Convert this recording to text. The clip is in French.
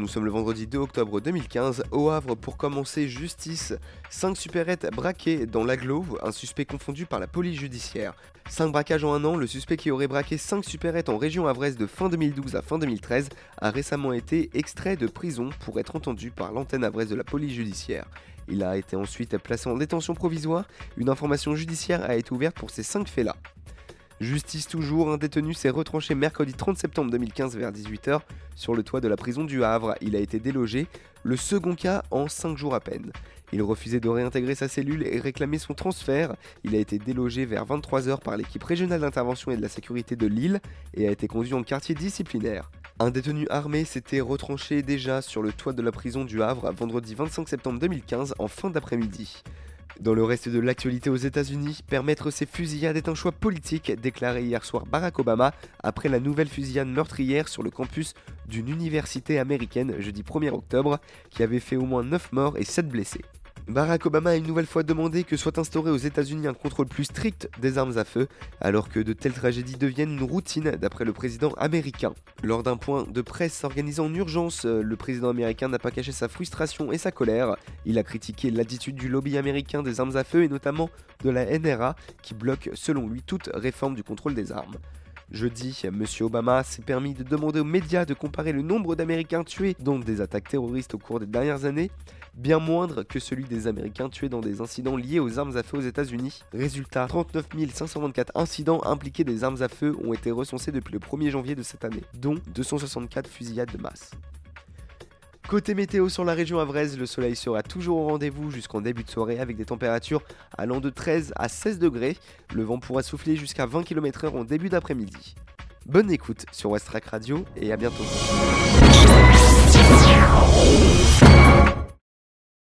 nous sommes le vendredi 2 octobre 2015. Au Havre, pour commencer, justice. 5 supérettes braquées dans l'agglo, un suspect confondu par la police judiciaire. 5 braquages en un an, le suspect qui aurait braqué 5 supérettes en région havraise de fin 2012 à fin 2013 a récemment été extrait de prison pour être entendu par l'antenne havraise de la police judiciaire. Il a été ensuite placé en détention provisoire. Une information judiciaire a été ouverte pour ces 5 faits-là. Justice toujours, un détenu s'est retranché mercredi 30 septembre 2015 vers 18h sur le toit de la prison du Havre. Il a été délogé, le second cas en 5 jours à peine. Il refusait de réintégrer sa cellule et réclamait son transfert. Il a été délogé vers 23h par l'équipe régionale d'intervention et de la sécurité de Lille et a été conduit en quartier disciplinaire. Un détenu armé s'était retranché déjà sur le toit de la prison du Havre vendredi 25 septembre 2015 en fin d'après-midi. Dans le reste de l'actualité aux États-Unis, permettre ces fusillades est un choix politique, déclaré hier soir Barack Obama après la nouvelle fusillade meurtrière sur le campus d'une université américaine jeudi 1er octobre qui avait fait au moins 9 morts et 7 blessés. Barack Obama a une nouvelle fois demandé que soit instauré aux États-Unis un contrôle plus strict des armes à feu, alors que de telles tragédies deviennent une routine d'après le président américain. Lors d'un point de presse organisé en urgence, le président américain n'a pas caché sa frustration et sa colère. Il a critiqué l'attitude du lobby américain des armes à feu et notamment de la NRA qui bloque selon lui toute réforme du contrôle des armes. Jeudi, M. Obama s'est permis de demander aux médias de comparer le nombre d'Américains tués dans des attaques terroristes au cours des dernières années, bien moindre que celui des Américains tués dans des incidents liés aux armes à feu aux États-Unis. Résultat, 39 524 incidents impliqués des armes à feu ont été recensés depuis le 1er janvier de cette année, dont 264 fusillades de masse. Côté météo sur la région havraise, le soleil sera toujours au rendez-vous jusqu'en début de soirée avec des températures allant de 13 à 16 degrés. Le vent pourra souffler jusqu'à 20 km/h en début d'après-midi. Bonne écoute sur Westrack Radio et à bientôt.